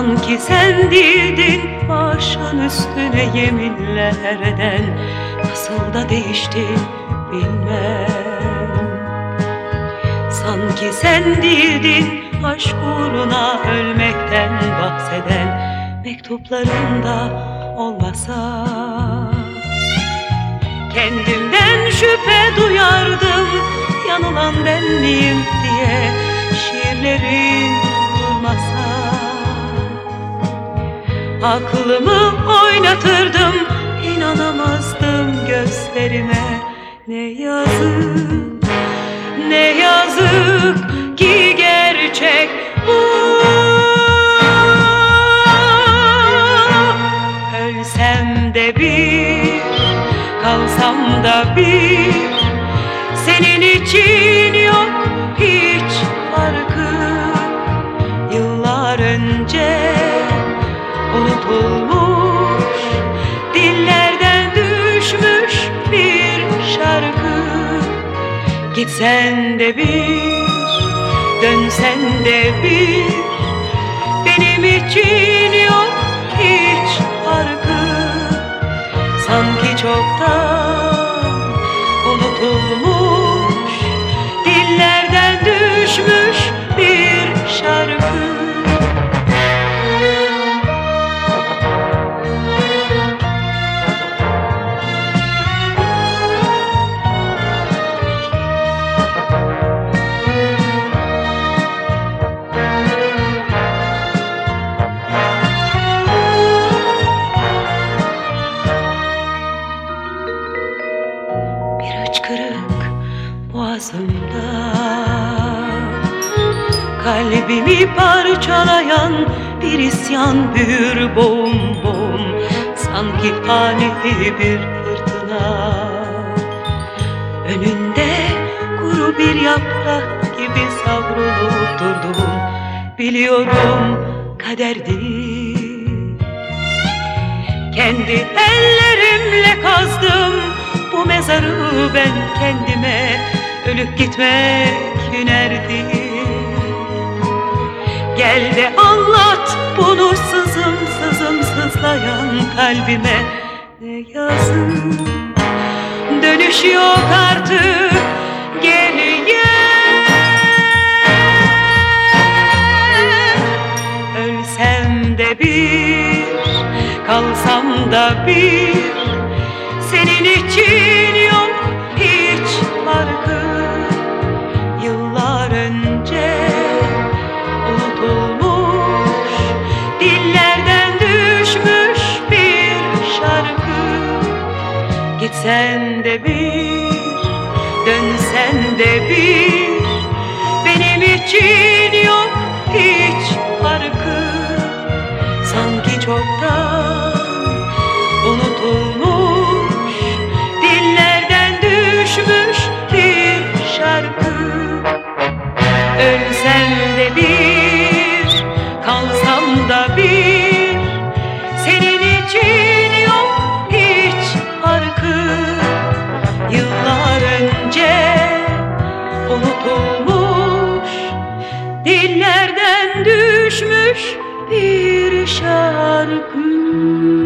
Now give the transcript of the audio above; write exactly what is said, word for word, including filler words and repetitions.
Sanki sen değildin başın üstüne yeminlerden, nasıl da değiştin bilmem. Sanki sen değildin aşk uğruna ölmekten bahseden, mektuplarında olmasa. Kendimden şüphe duyardım, yanılan ben miyim diye, şiirlerin durmasa. Aklımı oynatırdım, inanamazdım gözlerime. Ne yazık, ne yazık ki gerçek bu. Ölsem de bir, kalsam da bir, senin için yok hiç farkı. Yıllar önce unutulmuş, dillerden düşmüş bir şarkı. Gitsen de bir, dönsen de bir, benim için yok hiç farkı. Sanki çoktan unutulmuş, dillerden düşmüş bir şarkı. Hıçkırık boğazımda, kalbimi parçalayan bir isyan büyür boğum boğum. Sanki ani bir fırtına, önünde kuru bir yaprak gibi savrulup durdum. Biliyorum kaderdir, kendi ellerimle kazdım bu mezarı ben kendime. Ölüp gitmek hünerdir. Gel de anlat bunu sızım sızım sızlayan kalbime. Ne yazık, dönüş yok artık geriye. Ölsem de bir, kalsam da bir, senin için yok hiç farkı. Yıllar önce unutulmuş, dillerden düşmüş bir şarkı. Gitsen de bir, dönsen de bir, benim için yok hiç farkı. Sanki çoktan unutulmuş, dillerden düşmüş bir şarkı. Ölsem de bir, kalsam da bir, senin için yok hiç farkı. Yıllar önce unutulmuş, dillerden düşmüş bir şarkı.